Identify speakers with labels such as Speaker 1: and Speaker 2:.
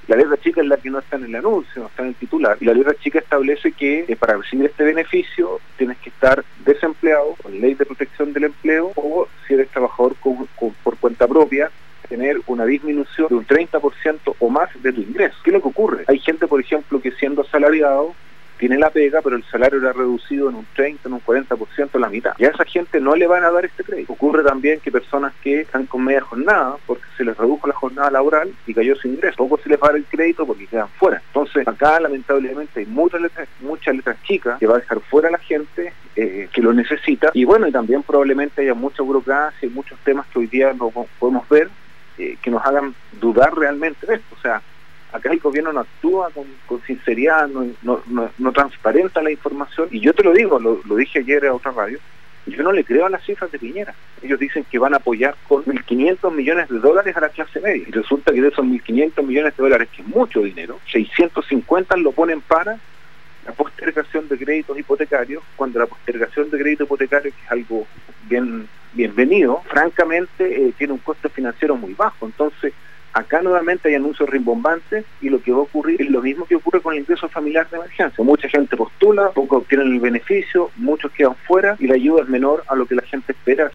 Speaker 1: La letra chica es la que no está en el anuncio, no está en el titular, y la letra chica establece que para recibir este beneficio tienes que estar desempleado, con ley de protección del empleo, o si eres trabajador por cuenta propia, tener una disminución de un 30% o más de tu ingreso. ¿Qué es lo que ocurre? Hay gente, por ejemplo, que siendo asalariado tiene la pega, pero el salario era reducido en un 30, en un 40%, la mitad. Y a esa gente no le van a dar este crédito. Ocurre también que personas que están con media jornada, porque se les redujo la jornada laboral y cayó su ingreso, poco se les va a dar el crédito porque quedan fuera. Entonces, acá lamentablemente hay muchas letras chicas que va a dejar fuera a la gente que lo necesita. Y bueno, y también probablemente haya mucha burocracia y muchos temas que hoy día no podemos ver que nos hagan dudar realmente de esto. O sea, acá el gobierno no actúa con sinceridad, no transparenta la información, y yo te lo digo, lo dije ayer a otra radio, yo no le creo a las cifras de Piñera. Ellos dicen que van a apoyar con 1.500 millones de dólares a la clase media, y resulta que de esos 1.500 millones de dólares, que es mucho dinero, 650 lo ponen para la postergación de créditos hipotecarios, cuando la postergación de crédito hipotecario, que es algo bienvenido, francamente tiene un costo financiero muy bajo. Entonces, acá nuevamente hay anuncios rimbombantes, y lo que va a ocurrir es lo mismo que ocurre con el ingreso familiar de emergencia. Mucha gente postula, pocos obtienen el beneficio, muchos quedan fuera, y la ayuda es menor a lo que la gente espera.